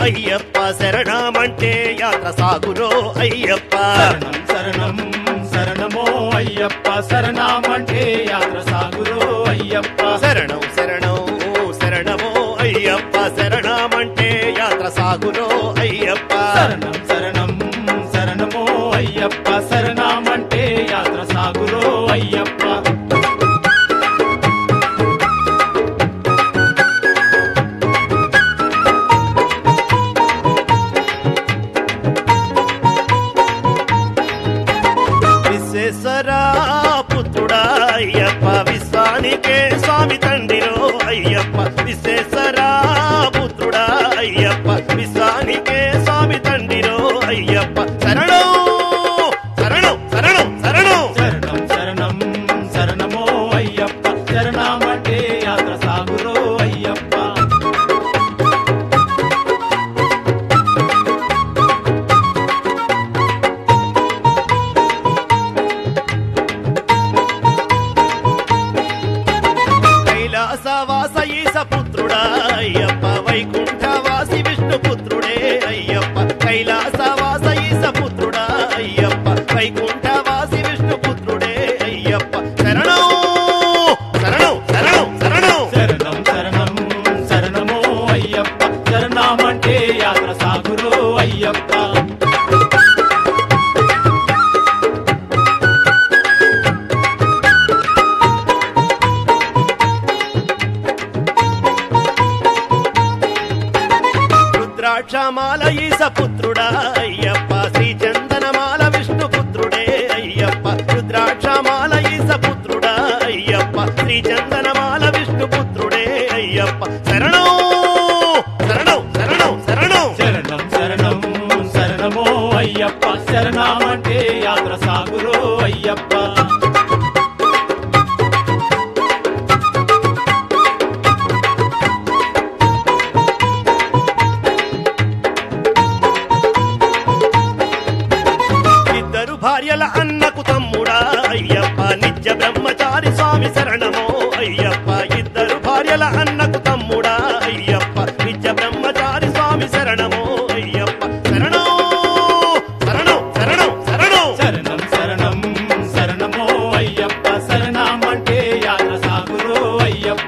అయ్యప్ప శరణమంటే యాత్ర సాగురో అయ్యప్ప శరణం శరణం శరణమో అయ్యప్ప శరణమంటే యాత్ర సాగురో అయ్యప్ప శరణం శరణం శరణమో అయ్యప్ప శరణమంటే యాత్ర సాగురో అయ్యప్ప శరణం శరణం శరణమో అయ్యప్ప శరణమంటే యాత్ర సాగురో అయ్యప్ప విశ్వేశ్వరా పుత్రుడా అయ్యప్ప విశ్వానికే స్వామి తండ్రిలో అయ్యప్ప విశ్వేశ్వరా పుత్రుడా అయ్యప్ప విశ్వానికే స్వామి తండ్రిలో అయ్యప్ప శరణం శరణం శరణం శరణం శరణం శరణం శరణమో అయ్యప్ప శరణమంటే యాత్ర సాగురో అయ్యప్ప కైలాసవాస ఈశ పుత్రుడా అయ్యప్ప వైకుంఠవాసి విష్ణు పుత్రుడే అయ్యప్ప కైలాసవాస ఈశ పుత్రుడా అయ్యప్ప వైకుంఠవాసి విష్ణు పుత్రుడే అయ్యప్ప శరణం శరణం శరణం శరణం శరణం శరణం శరణమో అయ్యప్ప శరణమంటే యాత్ర సాగురో అయ్యప్ప రుద్రాక్షమాల ఈశ పుత్రుడా అయ్యప్ప శ్రీ చందనమాల విష్ణు పుత్రుడే అయ్యప్ప రుద్రాక్షమాల ఈశ పుత్రుడా అయ్యప్ప శ్రీ చందనమాల విష్ణు పుత్రుడే అయ్యప్ప శరణం శరణం శరణం శరణం శరణం శరణం శరణమో అయ్యప్ప శరణమంటే యాత్ర సాగురో అయ్యప్ప ఇద్దరు భార్యల అన్నకు తమ్ముడా అయ్యప్ప నిత్య బ్రహ్మచారి స్వామి శరణమో అయ్యప్ప ఇద్దరు భార్యల అన్నకు తమ్ముడా అయ్యప్ప నిత్య బ్రహ్మచారి స్వామి శరణమో అయ్యప్ప శరణం శరణం శరణం శరణం శరణం శరణం శరణమో అయ్యప్ప శరణమంటే యాత్ర సాగురో అయ్యప్ప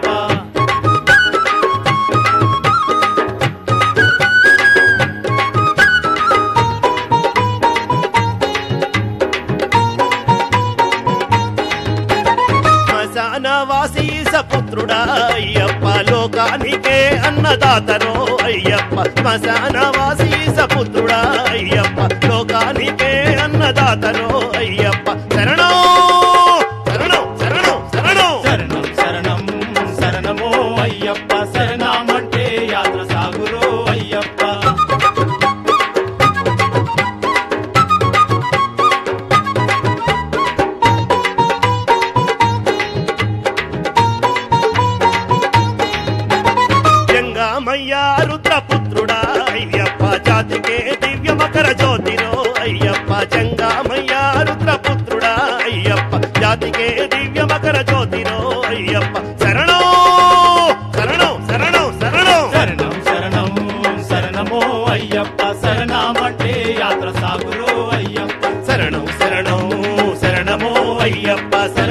శ్మశానవాసి ఈశ పుత్రుడా అయ్యప్ప లోకానికే అన్నదాతరో అయ్యప్ప శ్మశానవాసి ఈశ పుత్రుడా అయ్యప్ప లోకానికే అన్నదాతరో అయ్యప్ప శరణం శరణం శరణం శరణం శరణం శరణం శరణమో అయ్యప్ప శరణమంటే యాత్ర సాగురో అయ్యప్ప జంగామయ్య రుద్రపుత్రుడా అయ్యప్ప జాతికే దివ్య మకర జ్యోతిరో అయ్యప్ప జంగామయ్య రుద్రపుత్రుడా అయ్యప్ప జాతికే దివ్య మకర జ్యోతిరో అయ్యప్ప శరణం శరణం శరణం శరణం శరణం శరణం శరణమో అయ్యప్ప శరణమంటే యాత్ర సాగురో అయ్యప్ప శరణం శరణం శరణమో అయ్యప్ప